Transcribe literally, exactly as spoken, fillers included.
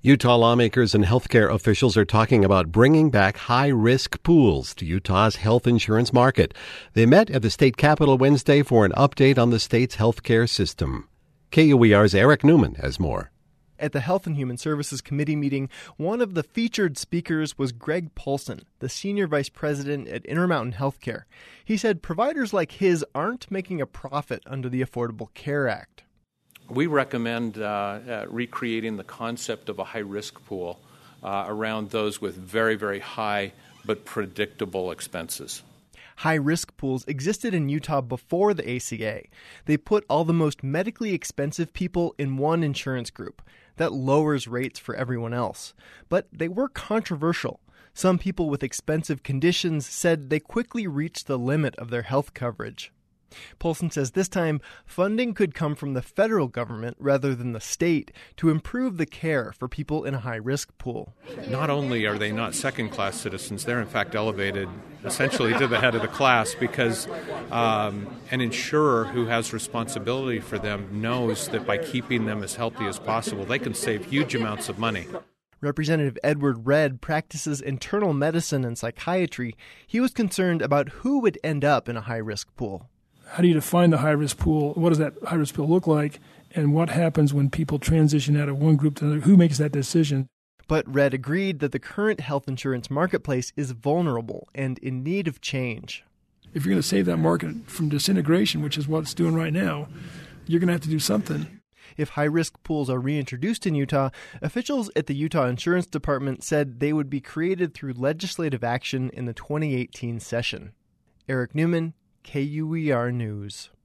Utah lawmakers and healthcare officials are talking about bringing back high-risk pools to Utah's health insurance market. They met at the state capitol Wednesday for an update on the state's healthcare system. K U E R's Eric Newman has more. At the Health and Human Services Committee meeting, one of the featured speakers was Greg Paulson, the Senior Vice President at Intermountain Healthcare. He said providers like his aren't making a profit under the Affordable Care Act. We recommend uh, uh, recreating the concept of a high-risk pool uh, around those with very, very high but predictable expenses. High-risk pools existed in Utah before the A C A. They put all the most medically expensive people in one insurance group. That lowers rates for everyone else. But they were controversial. Some people with expensive conditions said they quickly reached the limit of their health coverage. Paulson says this time funding could come from the federal government rather than the state to improve the care for people in a high-risk pool. Not only are they not second-class citizens, they're in fact elevated essentially to the head of the class because um, an insurer who has responsibility for them knows that by keeping them as healthy as possible, they can save huge amounts of money. Representative Edward Redd practices internal medicine and psychiatry. He was concerned about who would end up in a high-risk pool. How do you define the high-risk pool? What does that high-risk pool look like? And what happens when people transition out of one group to another? Who makes that decision? But Redd agreed that the current health insurance marketplace is vulnerable and in need of change. If you're going to save that market from disintegration, which is what it's doing right now, you're going to have to do something. If high-risk pools are reintroduced in Utah, officials at the Utah Insurance Department said they would be created through legislative action in the twenty eighteen session. Eric Newman, K U E R News.